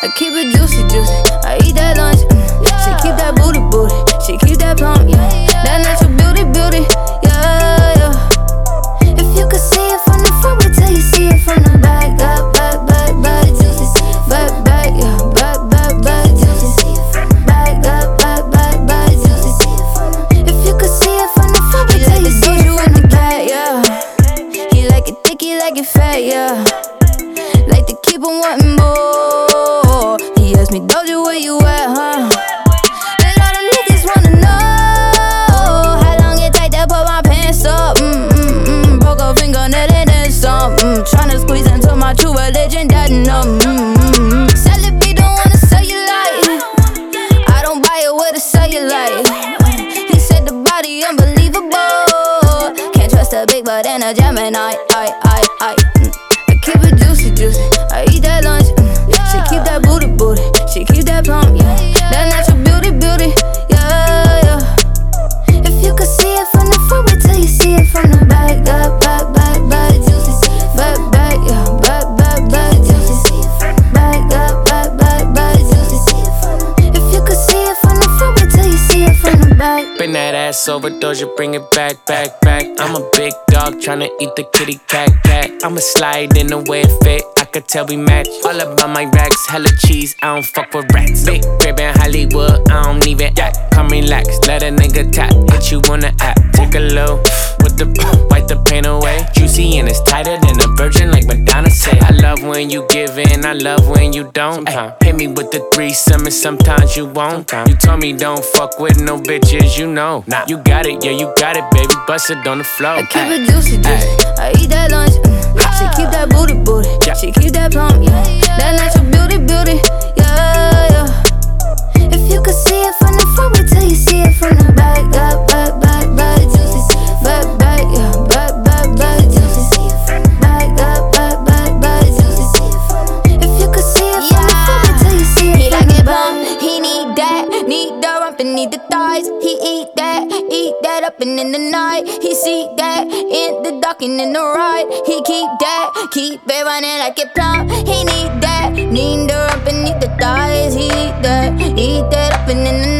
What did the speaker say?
I keep it juicy, juicy. I eat that lunch. She keep that booty, booty. She keep that plump, yeah. That natural beauty, beauty, yeah, yeah. If you could see it from the front, wait till you see it from the back. Up, back, back, back, juicy. Back, back, yeah. Back, back, back, juicy. Back, up, back, back, back, juicy. If you could see it from the front, wait till you see it from the back, yeah. He like it thick, he like it fat, yeah. Like to keep on wanting more. He asked me, Doja, where you at, huh? And all the niggas wanna know how long it take to put my pants up. Broke a fingernail and then some. Tryna squeeze into my true religion, that numb. Celebrate, don't wanna sell you like. I don't buy it with a cellulite. He said the body unbelievable. Can't trust a big butt and a Gemini. I keep it juicy, juicy. I eat that lunch. She keep that booty, booty. She keep that plump, yeah. That natural beauty, beauty, yeah, yeah. If you could see it from the front, wait till you see it from the back. Up, back, back, back, juicy. Back, back, yeah. Back, back, back, juicy. Back, up, back, back, back, juicy. If you could see it from the front, wait till you see it from the back. Bring that ass over, Doja, bring it back, back, back. I'm a big dog tryna eat the kitty cat, cat. I'ma slide in the way it fit, I could tell we match. All about my racks, hella cheese, I don't fuck with rats. Big crib in Hollywood, I don't even act. Come relax, let a nigga tap, hit you on the app. Take a low, with the wipe the pain away. Juicy and it's tighter than a virgin, like Madonna say. I love when you give in, I love when you don't. Hit me with the threesome and sometimes you won't. You told me don't fuck with no bitches, you know. You got it, yeah, you got it, baby, bust it on the floor. I keep it juicy, juicy. I eat that lunch. She keep that booty, booty. She keep that plump, yeah. That natural beauty, beauty, yeah, yeah. If you could see it from the front, wait till you see it from the back. Up, back, back, back, juicy. Back, back, yeah. Back, back, back, juicy. Back, up, back, back, back, juicy. If you could see it from the front, wait till you see it from the back. He need the rump and need the thighs. He eat that up and in the night. He see that in the dark and in the ride. He keep it running like a plump. He need the rump and need the thighs. He eat that up and in the